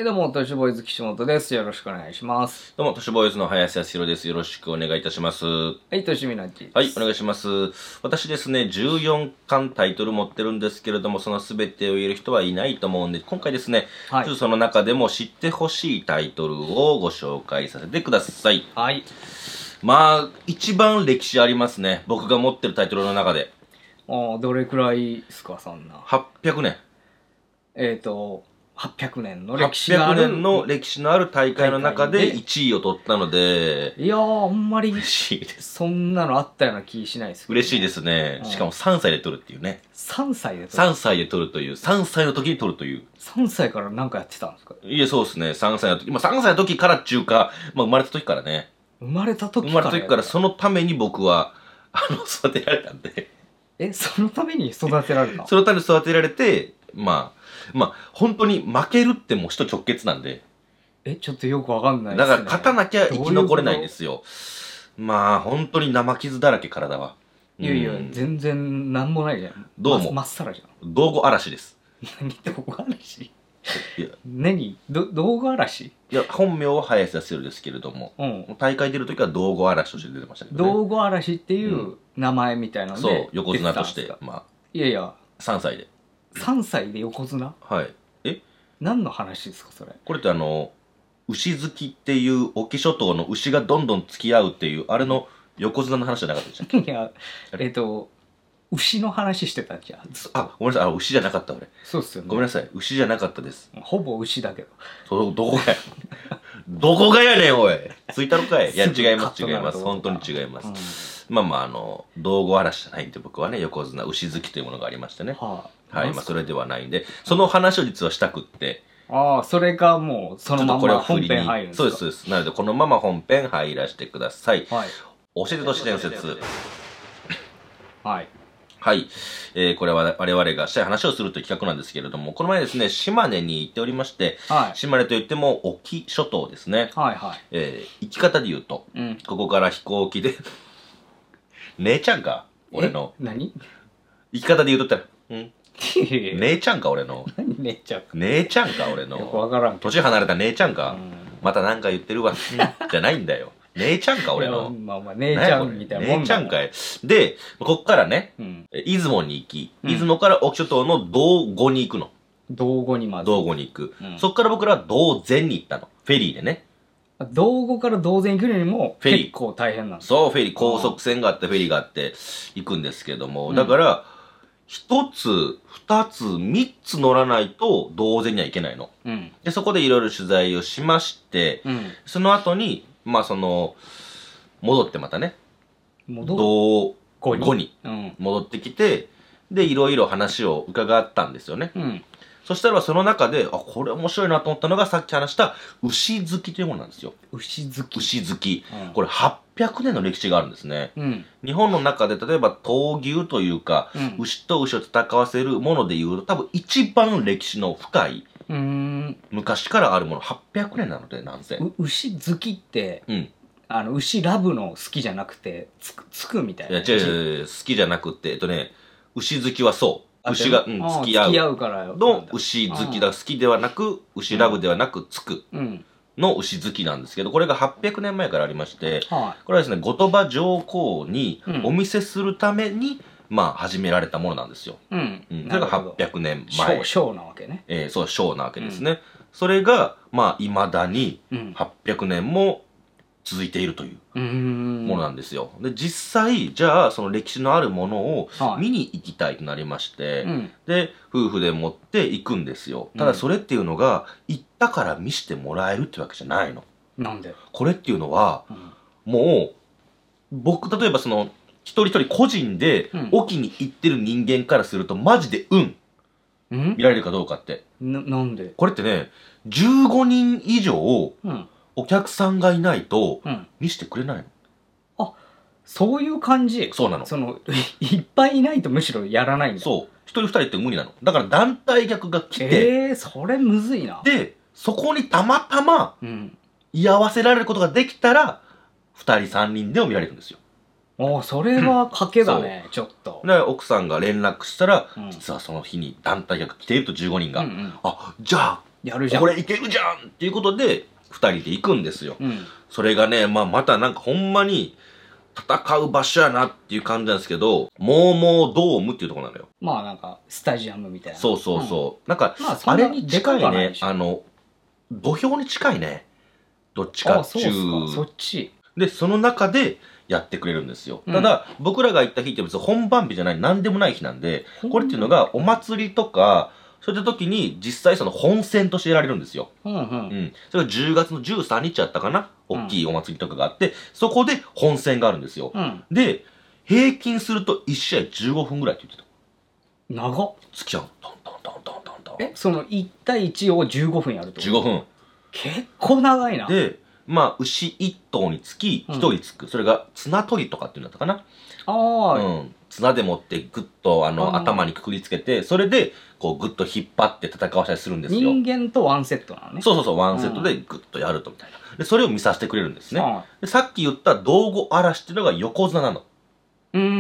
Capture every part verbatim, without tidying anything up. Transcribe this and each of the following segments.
はい、どうも、都市ボーイズ岸本です。よろしくお願いします。 どうも、都市ボーイズの林康弘です。よろしくお願いいたします。はい、都市ミナティです。 はい、お願いします。私ですね、じゅうよんかんタイトル持ってるんですけれども、その全てを言える人はいないと思うんで、今回ですね、はい、ちょっとその中でも知ってほしいタイトルをご紹介させてください。 はい。 まあ、一番歴史ありますね。僕が持ってるタイトルの中で。 ああ、どれくらいですか、そんな。 はっぴゃくねん。 えっと、はっぴゃくねんの歴史がある。 はっぴゃくねんの歴史のある大会の中でいちいを取ったので、 いやー、あんまり嬉しいです。 そんなのあったような気しないですけど、ね、 嬉しいですね、うん。しかもさんさいで取るっていうね。 さんさいで取る ?さん歳で取るという、さんさいの時に取るという。 さんさいから何かやってたんですか？ いや、そうですね。さんさいの時。まあさんさいの時からっていうか、まあ生まれた時からね。 生まれた時から生まれた時からそのために僕は、あの、育てられたんで。 え、そのために育てられたそのために育てられて、まあ、まあ、本当に負けるってもう人直結なんで。 え、ちょっとよくわかんないですね。 だから勝たなきゃ生き残れないんですよ。まあ、本当に生傷だらけ、体は。 いやいや、うん、全然なんもないじゃん。 どうも。 まっさらじゃん。 道後嵐です。 何道後嵐いや何ど道後嵐いや、本名は林康弘ですけれども、うん、大会出るときは道後嵐として出てましたけどね。 道後嵐っていう名前みたいなので、 うん、そう、横綱として、まあ。 いやいや。 さんさいで。 さんさいで横綱はい。え何の話ですか、それ。 これってあの、牛好きっていう沖諸島の牛がどんどん付き合うっていう、あれの横綱の話じゃなかったでしたっけ？ いや、えっと、牛の話してたじゃん。 あ、ごめんなさい、あ、牛じゃなかった俺。 そうっすよね。 ごめんなさい、牛じゃなかったです。 ほぼ牛だけど。 そどこがやどこがやねん、おい。ついたのかい。いや、違います、違います。本当に違います。うん、まあまあ、あの、道後嵐じゃないんで、僕はね、横綱、牛好きというものがありましてね。はあ、はい、まあ、それではないんで、その話を実はしたくって。 ああ、それがもう、そのまま本編入るんですか？ そうです、そうです。なので、このまま本編入らせてください。はい。教えて都市伝説。 はい。 はい。えー、これは我々がしたい話をするという企画なんですけれども、この前ですね、島根に行っておりまして、はい、島根といっても沖諸島ですね。はいはい。えー、行き方で言うと、うん、ここから飛行機で、姉ちゃんか俺の。 何行き方で言うとったら、うん。姉ちゃんか俺の。 何姉ちゃんか。 姉ちゃんか俺の。 よくわからんけど。 年離れた姉ちゃんか。うん、またなんか言ってるわ。じゃないんだよ。姉ちゃんか俺の。 まあまあ姉ちゃんみたいなもんだ。 姉ちゃんかい。で、こっからね、うん、出雲に行き、出雲から沖諸島の道後に行くの。 道後にまず。 道後に行く。うん、そっから僕らは道前に行ったの。フェリーでね。 道後から道前行くのにも結構大変なの。 そう、フェリー。高速船があって、フェリーがあって行くんですけども。うん、だから、一つ、二つ、三つ乗らないと道前には行けないの。うん、で、そこでいろいろ取材をしまして、うん、その後に、まあその、戻ってまたね、道後に戻ってきて、で、いろいろ話を伺ったんですよね。うん、そしたらその中で、あ、これ面白いなと思ったのがさっき話した牛好きというものなんですよ。 牛好き牛好き。うん、これはっぴゃくねんの歴史があるんですね。うん、日本の中で例えば闘牛というか、うん、牛と牛を戦わせるものでいうと多分一番歴史の深い、うーん昔からあるものはっぴゃくねんなので、なんせ。 牛好きって、うん、あの牛ラブの好きじゃなくてつくつくみたいな。 いや違う違う違う、好きじゃなくて、えっとね、牛好きはそう。牛が、うん、付き合う。 付き合うからよ。 の牛好きだ。好きではなく、牛ラブではなく、つく。の牛好きなんですけど、これがはっぴゃくねんまえからありまして、はい、これはですね、後鳥羽上皇にお見せするために、うん、まあ、始められたものなんですよ。うん。うん、それがはっぴゃくねんまえ。 小なわけね。 えー、そう、小なわけですね。うん、それが、まあ、未だにはっぴゃくねんも続いているというものなんですよ。で、実際、じゃあ、その歴史のあるものを見に行きたいとなりまして、はい、で、夫婦で持って行くんですよ。ただ、それっていうのが、行ったから見せてもらえるってわけじゃないの。 なんで？ これっていうのは、うん、もう、僕、例えばその、一人一人個人で、沖に行ってる人間からすると、マジで運。うん、見られるかどうかって。 な、なんで？ これってね、じゅうごにん以上、うんお客さんがいないと見せてくれないの、うん、 あ、そういう感じ。 そうなの。 そのいっぱいいないとむしろやらないんだ。 そう、一人二人って無理なの。だから団体客が来て、 えー、それむずいな。 でそこにたまたま居合わせられることができたら二人三人でも見られるんですよ。 ああ、それは賭けだね、うん、ちょっと。 で奥さんが連絡したら、うん、実はその日に団体客来ているとじゅうごにんが、うんうん、あ、じゃあやるじゃん。 これいけるじゃんっていうことでふたりで行くんですよ、 うん、 それがね、まあ、またなんかほんまに戦う場所やなっていう感じなんですけど、モーモードームっていうところなのよ。 まあなんかスタジアムみたいな。 そうそうそう、うん、なんか、 まあ、 あれに近いね、あの土俵に近いね、どっちかっていう。 そっちでその中でやってくれるんですよ、うん、ただ僕らが行った日って別に本番日じゃない何でもない日なんで、これっていうのがお祭りとかそういった時に実際その本戦としてやられるんですよ。うんうん。うん。それがじゅうがつのじゅうさんにちやったかな、大きいお祭りとかがあって、そこで本戦があるんですよ。うん、で、平均するといち試合じゅうごふんぐらいって言ってた。 長っ。 付き合う。トントントントントントン。 え、そのいち対いちをじゅうごふんやるってこと？ じゅうごふん。 結構長いな。 で、まあ、牛いっ頭につきひとりつく。うん、それが綱取りとかっていうんだったかな。ああ。うん。綱でもってグッとあの頭にくくりつけて、それでこうグッと引っ張って戦わせたりするんですよ。 人間とワンセットなのね。 そうそうそう、ワンセットでグッとやるとみたいな。で、それを見させてくれるんですね。で、さっき言った道後嵐っていうのが横綱なの。うーん。うん。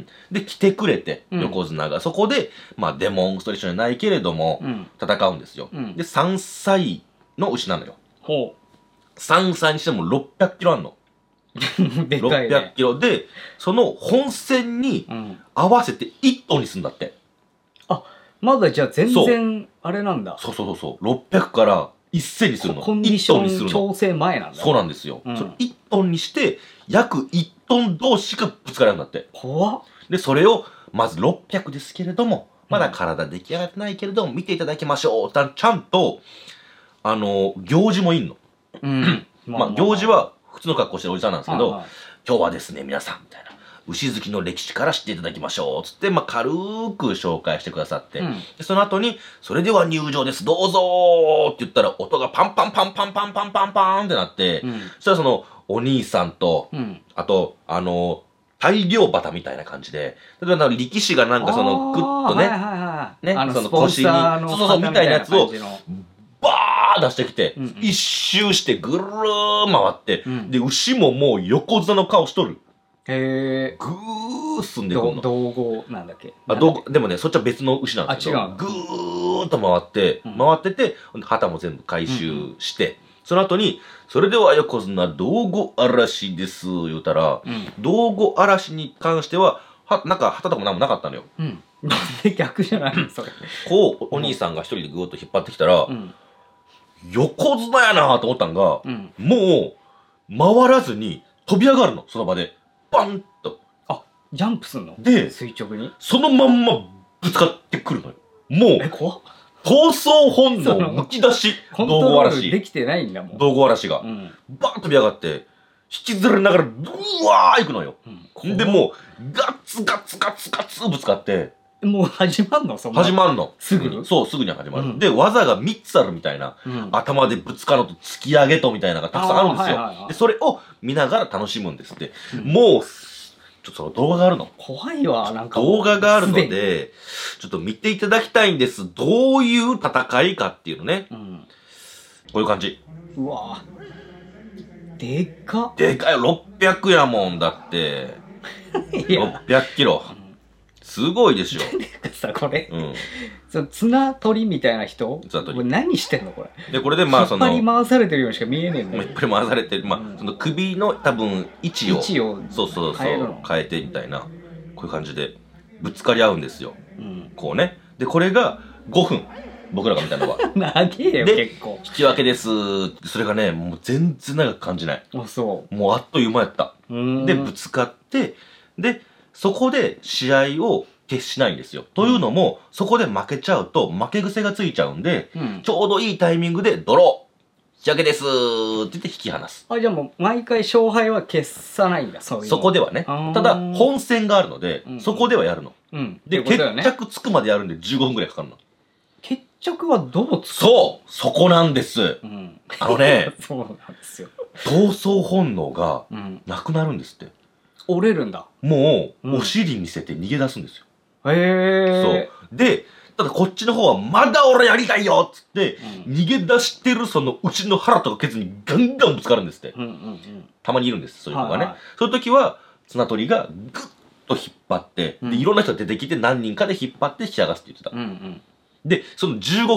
で、来てくれて、横綱が。うん、そこで、まあ、デモンストレーションじゃないけれども、うん、戦うんですよ。うん、で、さんさいの牛なのよ。ほう。さんさいにしてもろっぴゃくキロあんの。でかいね、ろっぴゃくキロで、その本戦に合わせていっ頭にするんだって。 うん、あ、まだじゃあ全然あれなんだ。 そうそうそうそう。ろっぴゃくからいっせんにするの。 コンディション調整前なんだ。 そうなんですよ。うん、それいっトンにして、約いちトン同士がぶつかるんだって。 怖っ。 で、それを、まずろっぴゃくですけれども、まだ体出来上がってないけれども、見ていただきましょう。ちゃんと、あの、行事もいんの。うん。まあ、行事は、普通の格好してるおじさんなんですけど、今日はですね、皆さん、みたいな。牛好きの歴史から知っていただきましょう。つって、まあ、軽く紹介してくださって。うん、でその後に、それでは入場です。どうぞーって言ったら、音がパンパンパンパンパンパンパンパンってなって、うん、そしたらその、お兄さんと、うん、あと、あの、大漁旗みたいな感じで、例えば力士がなんかその、グッとね、はいはいはい、ね、その腰に、そうそうそう、みたいなやつを、バー出してきて、うんうん、一周してぐるー回って、うん、で、牛ももう横綱の顔しとる。へー。ぐー進んでくるの。 道後なんだっけ。 あ、道後、でもね、そっちは別の牛なんですけど、ぐーっと回って、うん、回ってて、旗も全部回収して、うんうん、その後に、それでは横綱道後嵐です、言うたら、うん、道後嵐に関しては、は、なんか旗とかもなんもなかったのよ。うん。 なんで逆じゃないのそれ。 こう、お兄さんが一人でぐーっと引っ張ってきたら、うん、横綱やなと思ったんが、うん、もう、回らずに飛び上がるの、その場で。バンと。 あ、ジャンプすんので、 垂直にそのまんまぶつかってくるのよ。もう、 え、怖っ。 闘争本能むき出し、 道後嵐。できてないんだもん。 道後嵐が。うん、バーン飛び上がって、引きずられながら、うわー行くのよ。うん、で、もう、ガツガツガツガツぶつかって、 もう始まんのそんな始まんの。 すぐ、 そう、すぐに始まる。うん、で、技がみっつあるみたいな、うん、頭でぶつかるのと突き上げとみたいなのがたくさんあるんですよ。はいはいはい、で、それを見ながら楽しむんですって。うん、もう、ちょっとその動画があるの。 怖いわ、なんか。 動画があるので、ちょっと見ていただきたいんです。どういう戦いかっていうのね。うん、こういう感じ。 うわでっか。 でかい、ろっぴゃくやもんだって。ろっぴゃくキロ。すごいでしょ。 さ、これ、うん、その綱取りみたいな人、綱取り。何してんのこれ。 で、これでまあその。 引っ張り回されてるようにしか見えねえんだよ。 引っ張り回されてる。まあ、うん、その首の多分位置を。位置を。そうそうそう。変えてみたいな。こういう感じで、ぶつかり合うんですよ。うん、こうね。で、これがごふん。僕らが見たのは。 長えよ、結構。 引き分けです。それがね、もう全然長く感じない。 あ、そう。 もうあっという間やった。で、ぶつかって、で、そこで試合を決しないんですよ。というのも、そこで負けちゃうと負け癖がついちゃうんで、うん、ちょうどいいタイミングでドロー引き分けですって言って引き離す。 あ、じゃあもう毎回勝敗は消さないんだ、そういうの。 そこではね。ただ、本戦があるので、うん、そこではやるの。うん、で、決着つくまでやるんでじゅうごふんくらいかかるの。 決着はどうつく？ そうそこなんです。うん、あのね、 そうなんですよ。 闘争本能がなくなるんですって。 折れるんだ。 もう、お尻見せて逃げ出すんですよ。 へ、 そう。で、ただこっちの方は、まだ俺やりたいよっつって、うん、逃げ出してるその牛の腹とかケツにガンガンぶつかるんですって。うんうんうん、たまにいるんです、そういう子がね。はいはい、そういう時は、綱取りがグッと引っ張って、うん、で、いろんな人が出てきて何人かで引っ張って引き上がすって言ってた。うんうん、で、そのじゅうごふん、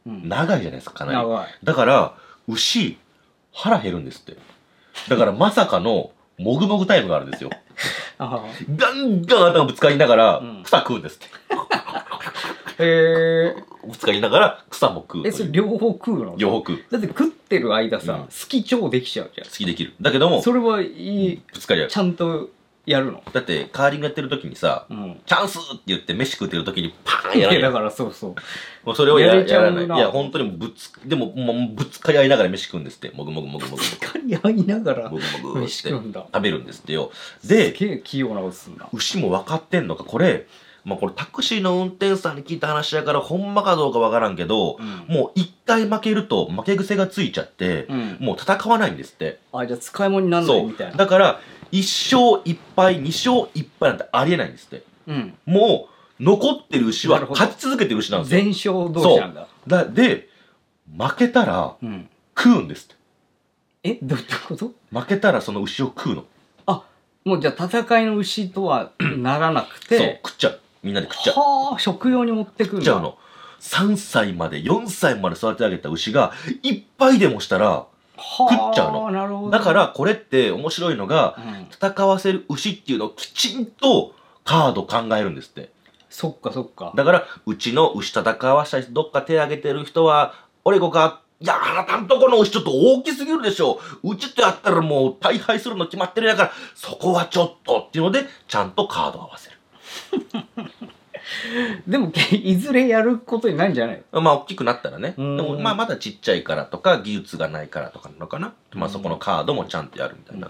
長いじゃないですか、かなり。 長い。 だから、牛、腹減るんですって。だから、まさかの、もぐもぐタイムがあるんですよ。 あガンガン頭ぶつかりながら、草食うんですって。 へえ。 ぶつかりながら、草も食う。 え、それ両方食うの？ 両方食う。 だって食ってる間さ、好き超できちゃうじゃん。 好きできる。だけども、 それはいい、 ぶつかり合う。 ちゃんとやるの？ だって、カーリングやってる時にさ、チャンスって言って飯食ってる時にパーンやらない。 だからそうそう。 もうそれをやらない。いや、本当にぶつ、でも、もうぶつかり合いながら飯食うんですって。もぐもぐもぐもぐ。ぶつかり合いながらもぐもぐ飯食うんだ。 食べるんですってよ。で、 すげえ器用なことすんだ。 牛も分かってんのか、これ、まあこれタクシーの運転手さんに聞いた話やからほんまかどうか分からんけど、うん、もう一回負けると負け癖がついちゃって、うん、もう戦わないんですって。 あ、じゃあ使い物にならないみたいな。 だから、一勝一敗、二勝一敗なんてありえないんですって。うん、もう、残ってる牛は勝ち続けてる牛なんですよ。 全勝同士なんだ。 だで、負けたら、うん、食うんですって。 え、どういうこと負けたらその牛を食うの。 あ、もうじゃあ戦いの牛とはならなくて。 そう、食っちゃう。みんなで食っちゃう。 はあ、食用に持ってくるんだ。 食っちゃうの。さんさいまで、よんさいまで育て上げた牛が、一杯でもしたら、食っちゃうの。 なるほど。 だからこれって面白いのが、うん、戦わせる牛っていうのをきちんとカード考えるんですって。 そっかそっか。 だから、うちの牛戦わしたり、どっか手挙げてる人は、俺こか、いや、あなたんとこの牛ちょっと大きすぎるでしょ。うちとやったらもう大敗するの決まってるやから、そこはちょっとっていうので、ちゃんとカードを合わせる。 でも、いずれやることになるんじゃないの？まあ、大きくなったらね。でも、まあ、まだちっちゃいからとか、技術がないからとかなのかな。まあ、そこのカードもちゃんとやるみたいな。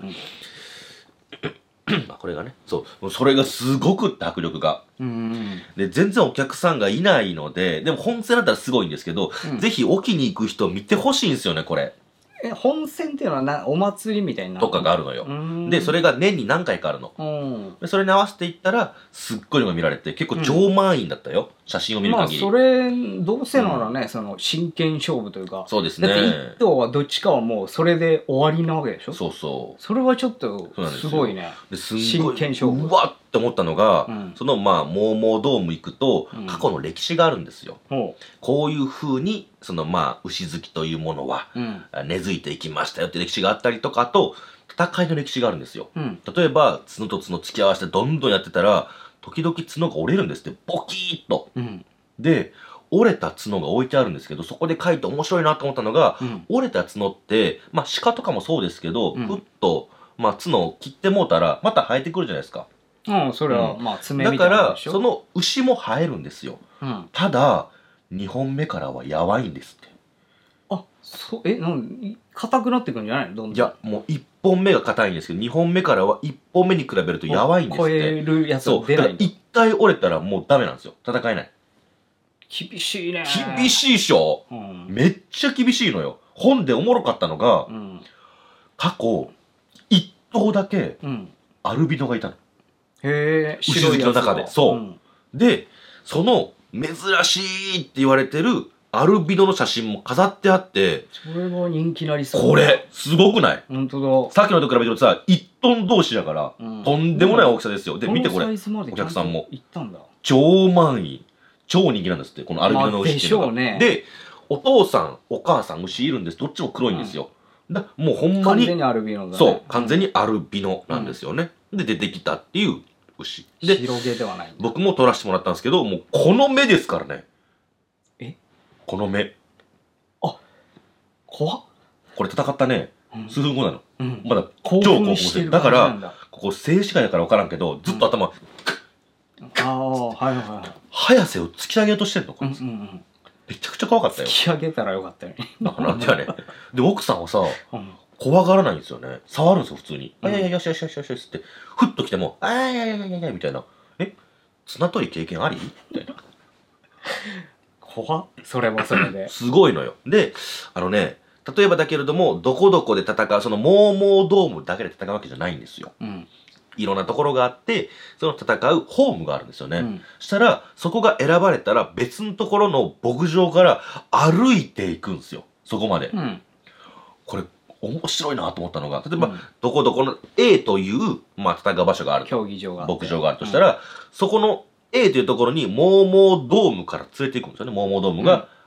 まあ、これがね。そう。それがすごくって迫力が。で、全然お客さんがいないので、でも本戦だったらすごいんですけど、うん、ぜひ置きに行く人見てほしいんですよね、これ。 え、本戦っていうのはなお祭りみたいなとかがあるのよ。で、それが年に何回かあるの。でそれに合わせていったら、すっごいのが見られて、結構超満員だったよ。うん、写真を見る限り。 まあ、それ、どうせならね、うん、その、真剣勝負というか。 そうですね。 だって一頭はどっちかはもう、それで終わりなわけでしょ？ そうそう。 それはちょっと、すごいね。 す真剣勝負。 うわって思ったのが、うん、その、まあ、モーモードーム行くと、過去の歴史があるんですよ。うん、こういう風に、その、まあ、牛好きというものは、うん、根付いていきましたよって歴史があったりとか、あと、戦いの歴史があるんですよ。うん、例えば、角と角突き合わせてどんどんやってたら、時々角が折れるんですって、ボキーッと。うん、で、折れた角が置いてあるんですけど、そこで書いて面白いなと思ったのが、うん、折れた角って、まあ鹿とかもそうですけど、うん、ふっと、まあ角を切ってもうたら、また生えてくるじゃないですか。 うん、それは、うん、まあ爪みたいなでしょ。だから、その牛も生えるんですよ。うん、ただ、にほんめからはやばいんですって。 あ、そう、え、なん硬くなってくるんじゃないの？どんどん。 いや、もういっぽんめが硬いんですけど、にほんめからはいっぽんめに比べるとやばいんですって。 超えるやつは出ないんだ。 そう。だから一回折れたらもうダメなんですよ。戦えない。 厳しいね。 厳しいでしょ、うん、めっちゃ厳しいのよ。本でおもろかったのが、うん、過去、一頭だけ、アルビノがいたの。 へぇー。 牛好きの中で。そう、うん。で、その、珍しいって言われてる、アルビノの写真も飾ってあって、 それは人気なりそう。 これ、すごくない？ 本当だ。 さっきのと比べるとさ、いちトン同士だから、うん、とんでもない大きさですよ。で、見てこれ。お客さんも。超満員。超人気なんですって、このアルビノの牛っていうのが。まあ、でしょうね。で、お父さん、お母さん、牛いるんです。どっちも黒いんですよ。うん、だもうほんまに。 完全にアルビノだね。 そう、完全にアルビノなんですよね。うん、で、出てきたっていう牛。 で、白毛ではない。 僕も撮らせてもらったんですけど、もうこの目ですからね。 え？ この目。 あ、怖っ。これ戦ったね、うん、数分後なの。うん、まだ超興奮してる。 だから、ここ静止画やから分からんけど、ずっと頭、うんああ、はいはいはい。 早瀬を突き上げようとしてんのか、うんうんうん、めちゃくちゃ怖かったよ。 突き上げたらよかったよね。 なんでやね。で、奥さんはさ、うん、怖がらないんですよね。触るんですよ、普通に。うん、あいやいや、よしよしよしよしよしって、ふっと来ても、あいやいやいやいやいやみたいな。え綱取り経験ありみたいな。 怖っ。それもそれで。 すごいのよ。で、あのね、例えばだけれども、どこどこで戦う、そのモーモードームだけで戦うわけじゃないんですよ。うんいろんなところがあって、その戦うホームがあるんですよね。うん、そしたら、そこが選ばれたら別のところの牧場から歩いていくんですよ。そこまで。うん、これ、面白いなと思ったのが、例えば、うん、どこどこの A という、まあ、戦う場所がある。 競技場があ牧場があるとしたら、うん、そこの A というところにモーモードームから連れていくんですよね。モーモードームが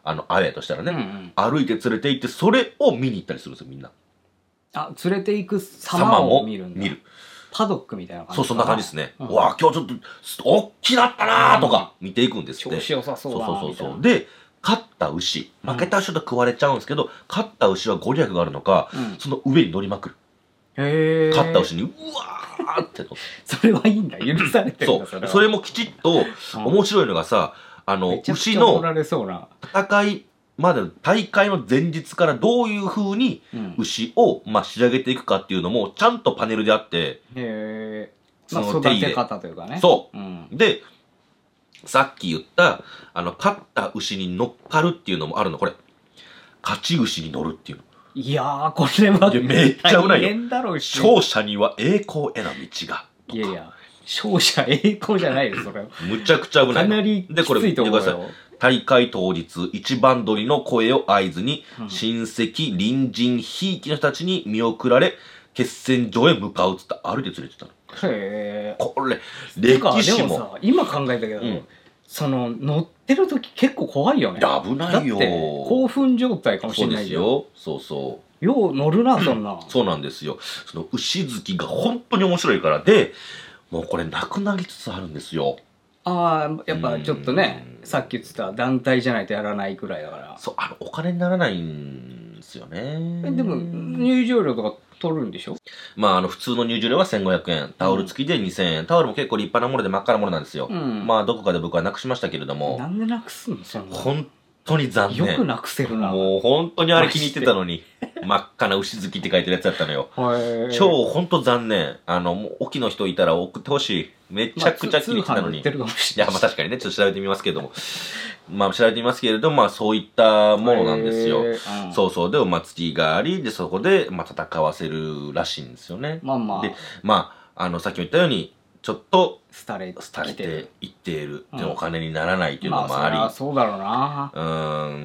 あの、あやとしたらね、 うんうん、 歩いて連れて行って、それを見に行ったりするんですよ、みんな。 あ、連れて行く様を見るんだ。 見る。 パドックみたいな感じ。 そう、そんな感じですね。うん、わあ、今日ちょっと、大きなったなーとか、見ていくんですって。 調子良さそうだな。 そうそうそう。で、勝った牛、負けた牛と食われちゃうんですけど、うん、勝った牛はご利益があるのか、うん、その上に乗りまくる。 へー。 勝った牛に、うわーってと。 それはいいんだ。許されてるんだ。 そう。それもきちっと、面白いのがさ、あの、牛の戦いまでの大会の前日からどういう風に牛を、まあ、仕上げていくかっていうのもちゃんとパネルであって、 へー。その育て方というかね。 そう。うん、で、さっき言った、あの、勝った牛に乗っかるっていうのもあるの、これ。勝ち牛に乗るっていうの。 いやー、これはめっちゃ危ないよ。 大変だろうし。 勝者には栄光への道が。 いやいや。勝者栄光じゃないです、それは。 むちゃくちゃ危ない。 かなりきついと思うよ。で、これ見てください。 大会当日、一番鳥の声を合図に、うん、親戚、隣人、ひいきの人たちに見送られ、決戦場へ向かうっつった歩いて連れてたの。 へー。 これ、歴史も。 でもさ、今考えたけど、うん、その、乗ってる時結構怖いよね。 危ないよ。 だって興奮状態かもしれないよ。 そうですよ。そうそう。 よう乗るな、そんな。 そうなんですよ。その、牛好きが本当に面白いからで、もうこれなくなりつつあるんですよ。 ああ、やっぱちょっとね、さっき言ってた団体じゃないとやらないくらいだから。 そう、あの、お金にならないんですよね。 え、でも、入場料とか取るんでしょ？ まあ、あの、普通の入場料はせんごひゃくえん。タオル付きでにせんえん。タオルも結構立派なもので真っ赤なものなんですよ。うん、まあ、どこかで僕はなくしましたけれども。 なんでなくすのそんな。 本当に残念。 よくなくせるな。 もう本当にあれ気に入ってたのに。真っ赤な牛好きって書いてるやつだったのよ。超本当残念。あの、もう沖の人いたら送ってほしい。めちゃくちゃ気に入ってたのに。いや、まあ確かにね、ちょっと調べてみますけれども。まあ調べてみますけれども、まあそういったものなんですよ。うん、そうそう。で、お祭りがあり、で、そこで、まあ戦わせるらしいんですよね。 まあまあ。 で、まあ、あの、さっきも言ったように、ちょっと、 廃れていっている。で、お金にならないっていうのもあり。 まあ、そうだろうな。 うん、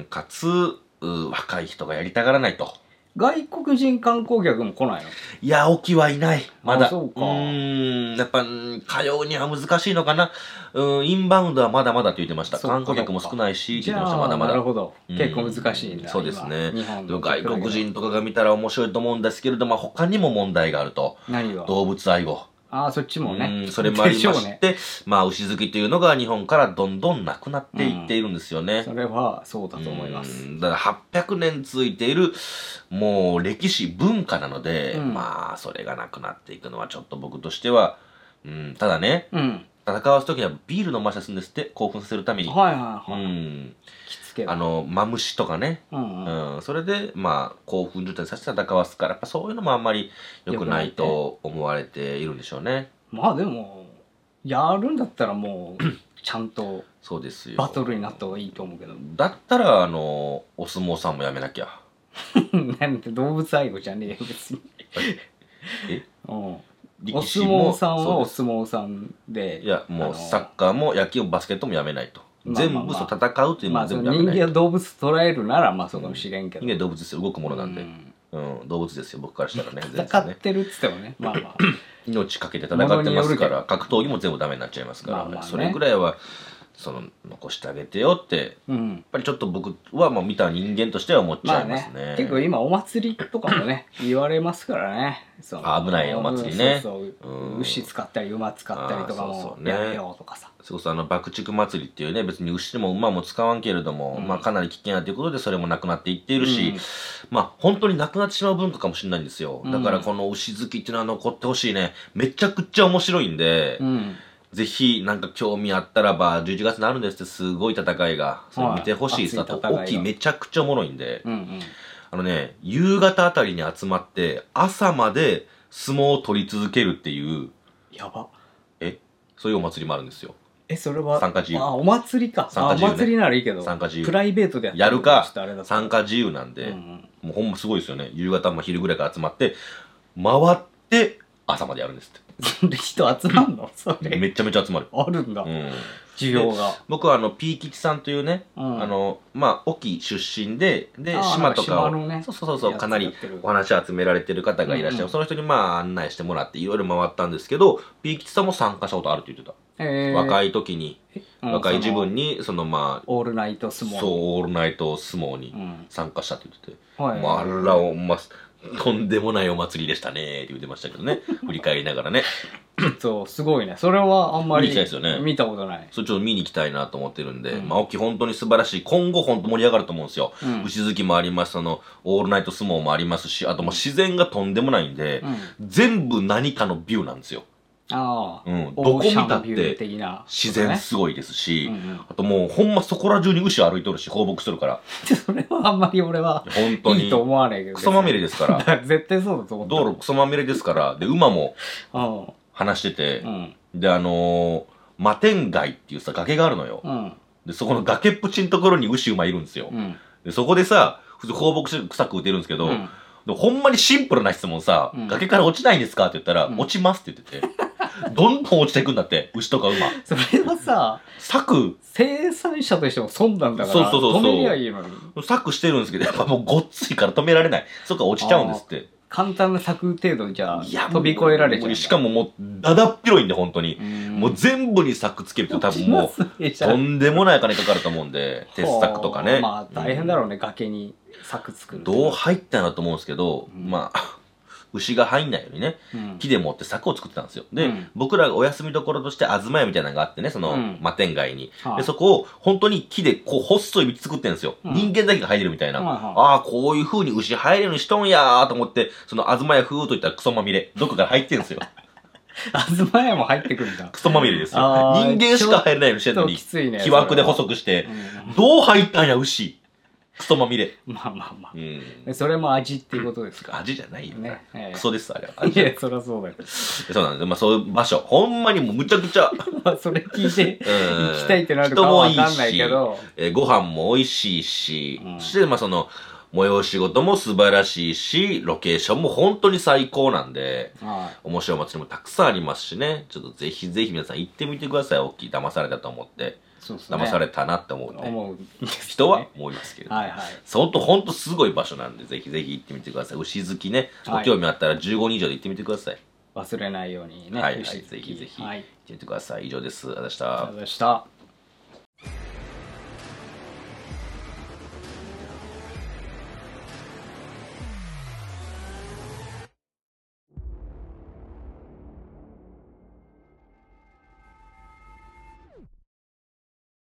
かつ、若い人がやりたがらないと。 外国人観光客も来ないの？ いや、沖はいない。まだ。 そうか。 うん、やっぱ、通うには難しいのかな。うん、インバウンドはまだまだって言ってました。観光客も少ないし、 って言ってました、まだまだ。なるほど。結構難しいんだ。 そうですね。外国人とかが見たら面白いと思うんですけれども、他にも問題があると。 何が？ 動物愛護。 ああ、そっちもね。 うん、それもありまして、まあ、牛好きというのが日本からどんどんなくなっていっているんですよね。 それはそうだと思います。 だからはっぴゃくねん続いている、もう歴史、文化なので、まあ、それがなくなっていくのはちょっと僕としては、うん、ただね、戦わすときにはビール飲ませするんですって、興奮させるために。 はいはいはい。 うん。あの、マムシとかね。うん、うん。それで、まあ、興奮状態させて戦わすから、やっぱそういうのもあんまり良くないと思われているんでしょうね。 まあでも、やるんだったらもう、ちゃんと、 そうですよ。 バトルになった方がいいと思うけど。 だったら、あの、お相撲さんもやめなきゃ。 なんて動物愛護じゃねえよ、別に。 えうん。お相撲さんはお相撲さんで。 いや、もうサッカーも野球もバスケットもやめないと。全部そう戦うというのは全部やめないと。 人間は動物捉えるならまあそうかもしれんけど。 人間動物ですよ、動くものなんで。うん、動物ですよ、僕からしたらね。 戦ってるっつってもね、まあまあ。 命かけて戦ってますから、格闘技も全部ダメになっちゃいますから、それぐらいは、その、残してあげてよって、やっぱりちょっと僕はもう見た人間としては思っちゃいますね。 結構今お祭りとかもね、言われますからね。 危ないお祭りね。 そうそう。牛使ったり馬使ったりとかもやめようとかさ。 そうそう、あの、爆竹祭りっていうね、別に牛でも馬も使わんけれども、まあかなり危険やということでそれもなくなっていっているし、まあ本当になくなってしまう文化かもしれないんですよ。だからこの牛好きっていうのは残ってほしいね。めちゃくちゃ面白いんで、ぜひ、なんか興味あったらば、じゅういちがつになるんですって、すごい戦いが。それ見てほしいさと。大きい、めちゃくちゃおもろいんで。うんうん、あのね、夕方あたりに集まって、朝まで相撲を取り続けるっていう。 やば。 えそういうお祭りもあるんですよ。 え、それは参加自由。 あ、お祭りか。参加自由、ね、お祭りならいいけど。 参加自由。 プライベートでやってやるか、参加自由なんで、うんうん、もうほんますごいですよね。夕方、まあ、昼ぐらいから集まって、回って、朝までやるんですって。 それ人集まんのそれ。 めちゃめちゃ集まる。 あるんだ。うん。需要が。 僕はあの、ピー吉さんというね、うん、あの、まあ、沖出身で、で、島とかを、ね、そうそうそう、かなりお話集められてる方がいらっしゃる。うんうん、その人にまあ、案内してもらっていろいろ回ったんですけど、ピー吉さんも参加したことあるって言ってた。若い時に、 うん、 若い自分にそのまあオールナイト相撲そうオールナイト相撲に参加したって言ってて、 うん、はい、 まあ、あらおまとんでもないお祭りでしたねって言ってましたけどね振り返りながらねそうすごいね。それはあんまり見に行きたいですよね。 見たことない。 それちょっと見に行きたいなと思ってるんで、 うん、 まあ沖本当に素晴らしい。今後本当盛り上がると思うんですよ。うん、牛好きもあります、そのオールナイト相撲もありますし、あともう自然がとんでもないんで、うん、全部何かのビューなんですよ。 ああ、 うん、どこ見たって自然すごいですし、うんうん、あともうほんまそこら中に牛歩いとるし放牧するからそれはあんまり俺は本当にいいと思わないけど、 クソまみれですから絶対そうだと思った。 道路クソまみれですから。で馬も話してて、うん、であのー、摩天崖っていうさ崖があるのよ、うん、でそこの崖っぷちのところに牛馬いるんですよ、うん、でそこでさ普通放牧して草食うてるんですけど、うん、でほんまにシンプルな質問さ、うん、崖から落ちないんですかって言ったら、うん、落ちますって言っててどんどん落ちていくんだって、牛とか馬。 それはさ、 柵。 生産者としても損なんだから、 そうそうそうそう。 止めりゃいいのに。 柵してるんですけど、やっぱもうごっついから止められない。そっか落ちちゃうんですって。 簡単な柵程度じゃ飛び越えられちゃう。 しかももう、だだっ広いんで、本当に。もう全部に柵つけると多分もう、とんでもない金かかると思うんで、鉄柵とかね。 まあ大変だろうね、崖に柵作る。 どう入ったんだと思うんですけど、まあ、牛が入んないようにね、うん、木で持って柵を作ってたんですよ。で、うん、僕らがお休みどころとして東屋みたいなのがあってね、その、うん、摩天街に、はあ。で、そこを本当に木でこう細い道作ってるんですよ。うん、人間だけが入れるみたいな。はあ、ああ、こういう風に牛入れるようにしとんやーと思って、その東屋ふーといったらクソまみれ。どこから入ってんすよ。 東屋も入ってくるんだ。 クソまみれですよ。人間しか入れないようにしてんのに、 ね、 木枠で細くして、どう入ったんや、牛。クソまみれ。 まあまあまあ。うん、それも味っていうことですか。 味じゃないよね。 えー、 クソです、あれは。 いや、そりゃそうだよ。 そうなんですよ。まあそういう場所。ほんまにもうむちゃくちゃ。 まあそれ聞いて、行きたいってなるかはわかんないけど。 えー、ご飯も美味しいし、うん、そしてまあその、催し事も素晴らしいし、ロケーションも本当に最高なんで、はい、面白い祭りもたくさんありますしね。ちょっとぜひぜひ皆さん行ってみてください。大きい騙されたと思って。そうですね、騙されたなって思うね。思う、ね、人は思いますけど、はいはい、ほんとほんとすごい場所なんで、ぜひぜひ行ってみてください。牛好きね、ご興味あったらじゅうごにん以上で行ってみてください。 忘れないようにね。 はい、はい、ぜひぜひ行ってみてください。以上です。ありがとうございました。 ありがとうございました。